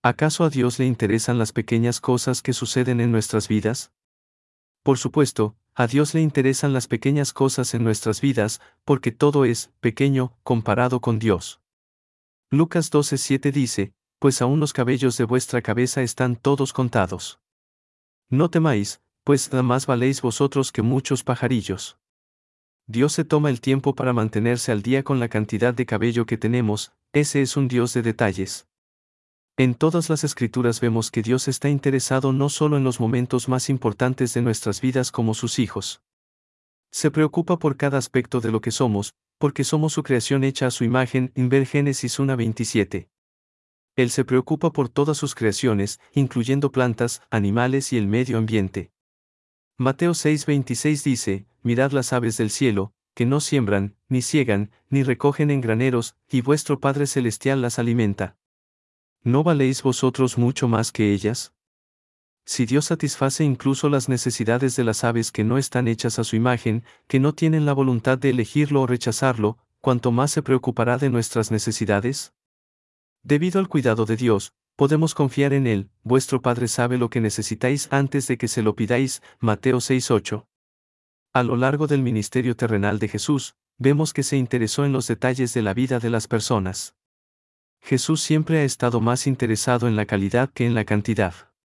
¿Acaso a Dios le interesan las pequeñas cosas que suceden en nuestras vidas? Por supuesto, a Dios le interesan las pequeñas cosas en nuestras vidas, porque todo es pequeño comparado con Dios. Lucas 12:7 dice, pues aún los cabellos de vuestra cabeza están todos contados. No temáis, pues más valéis vosotros que muchos pajarillos. Dios se toma el tiempo para mantenerse al día con la cantidad de cabello que tenemos, ese es un Dios de detalles. En todas las Escrituras vemos que Dios está interesado no solo en los momentos más importantes de nuestras vidas como sus hijos. Se preocupa por cada aspecto de lo que somos, porque somos su creación hecha a su imagen, ver Génesis 1:27. Él se preocupa por todas sus creaciones, incluyendo plantas, animales y el medio ambiente. Mateo 6:26 dice, mirad las aves del cielo, que no siembran, ni siegan, ni recogen en graneros, y vuestro Padre Celestial las alimenta. ¿No valéis vosotros mucho más que ellas? Si Dios satisface incluso las necesidades de las aves que no están hechas a su imagen, que no tienen la voluntad de elegirlo o rechazarlo, ¿cuánto más se preocupará de nuestras necesidades? Debido al cuidado de Dios, podemos confiar en Él, vuestro Padre sabe lo que necesitáis antes de que se lo pidáis, Mateo 6:8. A lo largo del ministerio terrenal de Jesús, vemos que se interesó en los detalles de la vida de las personas. Jesús siempre ha estado más interesado en la calidad que en la cantidad.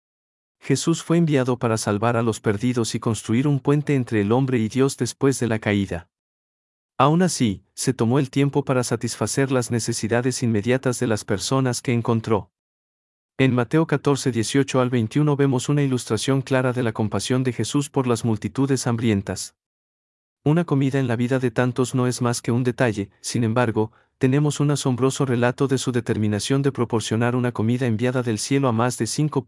Jesús fue enviado para salvar a los perdidos y construir un puente entre el hombre y Dios después de la caída. Aún así, se tomó el tiempo para satisfacer las necesidades inmediatas de las personas que encontró. En Mateo 14:18 al 21 vemos una ilustración clara de la compasión de Jesús por las multitudes hambrientas. Una comida en la vida de tantos no es más que un detalle, sin embargo, tenemos un asombroso relato de su determinación de proporcionar una comida enviada del cielo a más de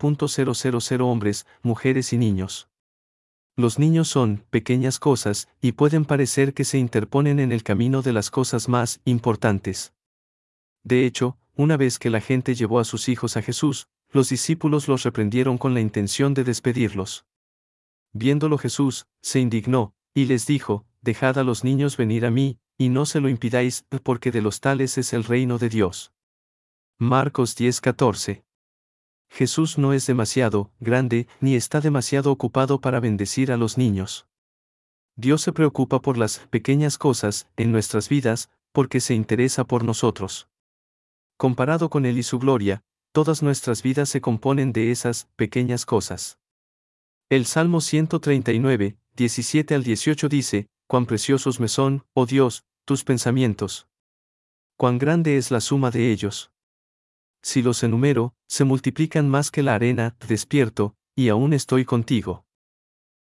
5.000 hombres, mujeres y niños. Los niños son pequeñas cosas, y pueden parecer que se interponen en el camino de las cosas más importantes. De hecho, una vez que la gente llevó a sus hijos a Jesús, los discípulos los reprendieron con la intención de despedirlos. Viéndolo Jesús, se indignó, y les dijo, dejad a los niños venir a mí, y no se lo impidáis, porque de los tales es el reino de Dios. Marcos 10:14. Jesús no es demasiado grande, ni está demasiado ocupado para bendecir a los niños. Dios se preocupa por las pequeñas cosas en nuestras vidas, porque se interesa por nosotros. Comparado con Él y su gloria, todas nuestras vidas se componen de esas pequeñas cosas. El Salmo 139, 17 al 18 dice, cuán preciosos me son, oh Dios, tus pensamientos. Cuán grande es la suma de ellos. Si los enumero, se multiplican más que la arena, despierto, y aún estoy contigo.